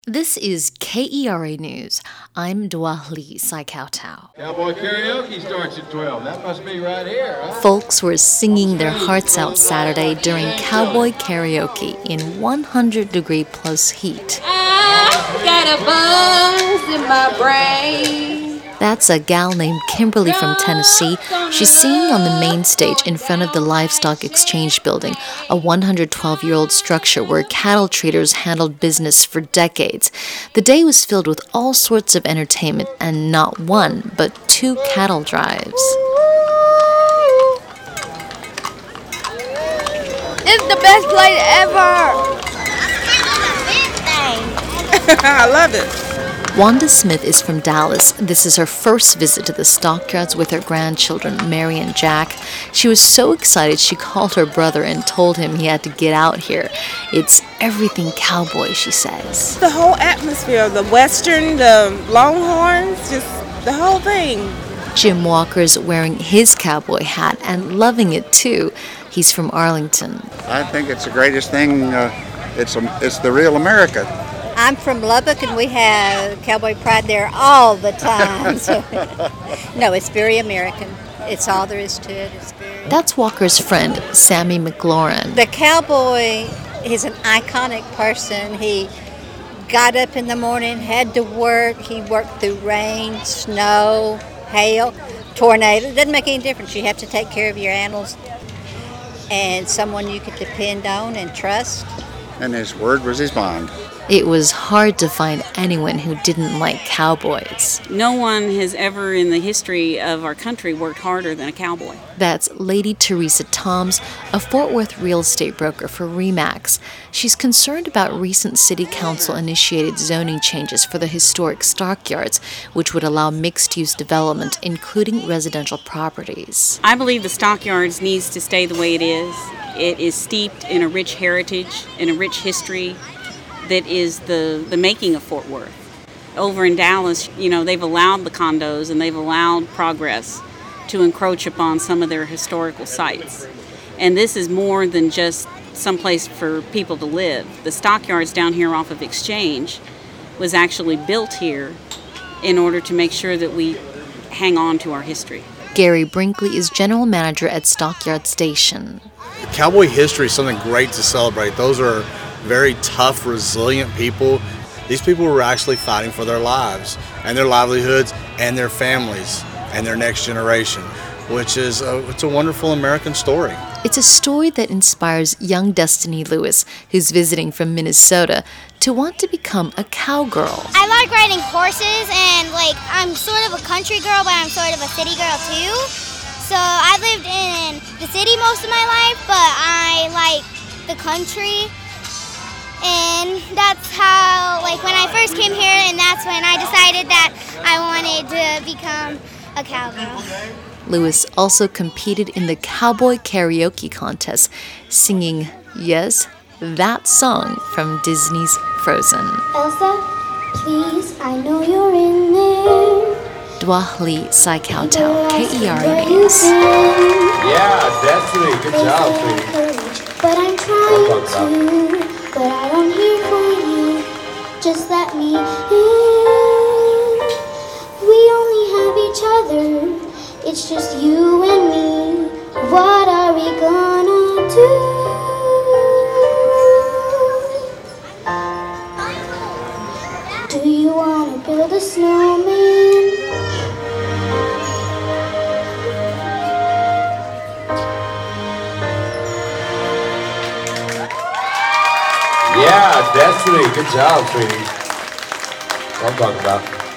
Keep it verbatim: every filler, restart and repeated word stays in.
This is K E R A News. I'm Dua Lee Sai-Kao-Tao. Cowboy karaoke starts at twelve. That must be right here, huh? Folks were singing their hearts out Saturday during cowboy karaoke in one hundred degree plus heat. I got a buzz in my brain. That's a gal named Kimberly from Tennessee. She's singing on the main stage in front of the Livestock Exchange Building, a one hundred twelve-year-old structure where cattle traders handled business for decades. The day was filled with all sorts of entertainment and not one, but two cattle drives. It's the best place ever. I love it. Wanda Smith is from Dallas. This is her first visit to the stockyards with her grandchildren, Mary and Jack. She was so excited she called her brother and told him he had to get out here. It's everything cowboy, she says. The whole atmosphere, the western, the longhorns, just the whole thing. Jim Walker's wearing his cowboy hat and loving it too. He's from Arlington. I think it's the greatest thing. Uh, it's, a, it's the real America. I'm from Lubbock, and we have cowboy pride there all the time. So, no, it's very American. It's all there is to it. It's very... That's Walker's friend, Sammy McLaurin. The cowboy is an iconic person. He got up in the morning, had to work. He worked through rain, snow, hail, tornado. It doesn't make any difference. You have to take care of your animals and someone you could depend on and trust. And his word was his bond. It was hard to find anyone who didn't like cowboys. No one has ever in the history of our country worked harder than a cowboy. That's Lady Teresa Toms, a Fort Worth real estate broker for RE/MAX. She's concerned about recent city council-initiated zoning changes for the historic stockyards, which would allow mixed-use development, including residential properties. I believe the stockyards needs to stay the way it is. It is steeped in a rich heritage, in a rich history that is the, the making of Fort Worth. Over in Dallas, you know, they've allowed the condos and they've allowed progress to encroach upon some of their historical sites. And this is more than just some place for people to live. The stockyards down here off of Exchange was actually built here in order to make sure that we hang on to our history. Gary Brinkley is general manager at Stockyard Station. Cowboy history is something great to celebrate. Those are very tough, resilient people. These people were actually fighting for their lives and their livelihoods and their families and their next generation, which is a, it's a wonderful American story. It's a story that inspires young Destiny Lewis, who's visiting from Minnesota, to want to become a cowgirl. I like riding horses, and like I'm sort of a country girl, but I'm sort of a city girl too. So I lived in the city most of my life, but I like the country. And that's how, like, when I first came here, and that's when I decided that I wanted to become a cowgirl. Lewis also competed in the cowboy karaoke contest, singing, yes, that song from Disney's Frozen. Elsa, please, I know you're in there. Dua Lee Sai-Kao-Tao, K E R A News. Yeah, Destiny, good job, sweetie. But I'm trying to. But I don't hear for you, just let me in. We only have each other, it's just you and me. What are we gonna do? Do you wanna build a snowman? Yeah, Destiny, good job, sweetie. That's what I'm talking about.